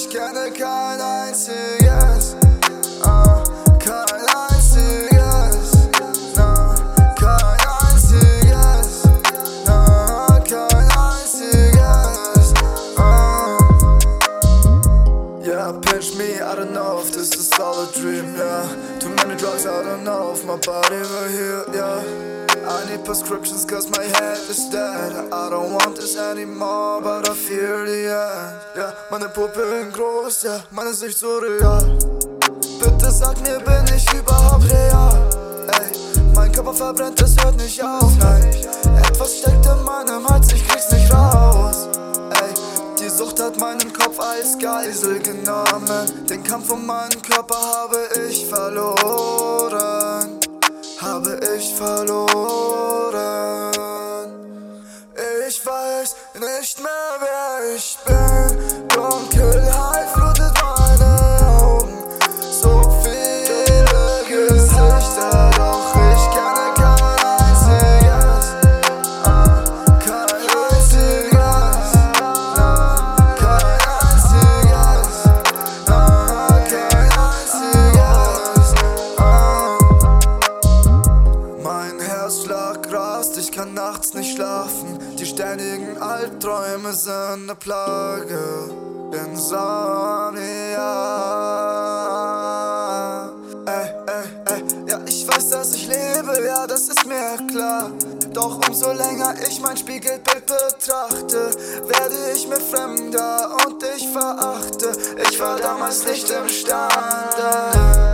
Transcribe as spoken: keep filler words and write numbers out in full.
ich kenne kein einziges, uh, kein einziges, na, kein einziges, na, kein einziges, uh. Yeah, pinch me, I don't know if this is all a dream, yeah. Too many drugs, I don't know if my body will heal, yeah. I need prescriptions cause my head is dead. I don't want this anymore, but I feel the end. Yeah, meine Pupillen groß, ja, yeah, meine Sicht so real. Bitte sag mir, bin ich überhaupt real? Ey, mein Körper verbrennt, es hört nicht auf, nein. Etwas steckt in meinem Hals, ich krieg's nicht raus. Ey, die Sucht hat meinen Kopf als Geisel genommen. Den Kampf um meinen Körper habe ich verloren. Habe ich verloren. Ich weiß nicht mehr, wer ich bin. Dunkelheit flutet meine Augen. So viele Gesichter, doch ich kenne kein einziges, ah, kein einziges, na, kein einziges, ah, kein einziges, ah. Mein Herzschlag rast, ich kann nachts nicht schlafen. Die ständigen Albträume sind ne Plage. Insomnia. Ey, ey, ey, ja, ich weiß, dass ich lebe, ja, das ist mir klar. Doch umso länger ich mein Spiegelbild betrachte, werde ich mir fremder und ich verachte. Ich war damals nicht imstande.